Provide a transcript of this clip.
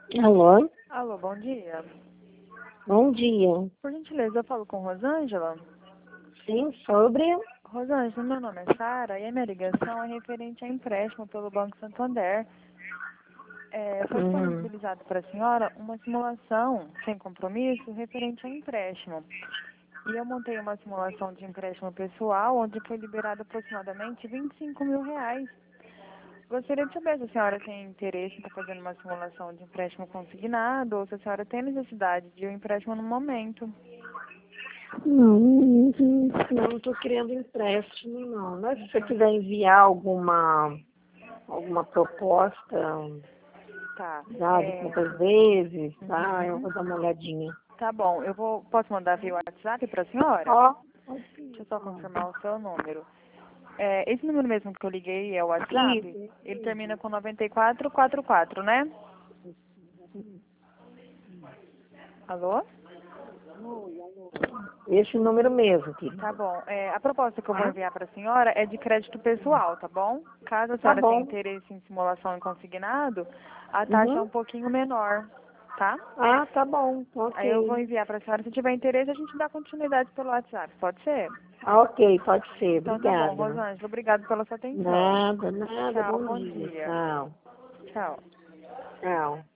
Alô? Alô, bom dia. Bom dia. Por gentileza, eu falo com Rosângela. Sim, sobre? Rosângela, meu nome é Sara e a minha ligação é referente a empréstimo pelo Banco Santander. Foi Uhum. disponibilizado para a senhora uma simulação sem compromisso referente a empréstimo. E eu montei uma simulação de empréstimo pessoal, onde foi liberado aproximadamente R$ 25.000. Gostaria de saber se a senhora tem interesse em estar fazendo uma simulação de empréstimo consignado ou se a senhora tem necessidade de um empréstimo no momento. Não estou querendo empréstimo, não. Mas se você quiser enviar alguma proposta, Tá. sabe, quantas vezes, tá? Eu Uhum. vou dar uma olhadinha. Tá bom, posso mandar via WhatsApp para a senhora? Ó, Deixa eu só confirmar o seu número. Esse número mesmo que eu liguei é o WhatsApp? isso. Ele termina com 9444, né? Alô? Esse número mesmo, querido. Tá bom. A proposta que eu vou Tá? enviar para a senhora é de crédito pessoal, tá bom? Caso a Tá senhora tenha bom. interesse em simulação em consignado, a taxa é um Uhum. pouquinho menor, tá? Ah, tá bom. Aí eu vou Ok. enviar para a senhora. Se tiver interesse, a gente dá continuidade pelo WhatsApp. Pode ser? Ah, ok, pode ser. Então tá bom, Obrigada. Rosângela. Obrigado pela sua atenção. Nada, nada. Tchau, Bom bom dia. dia. Tchau. Tchau. Tchau.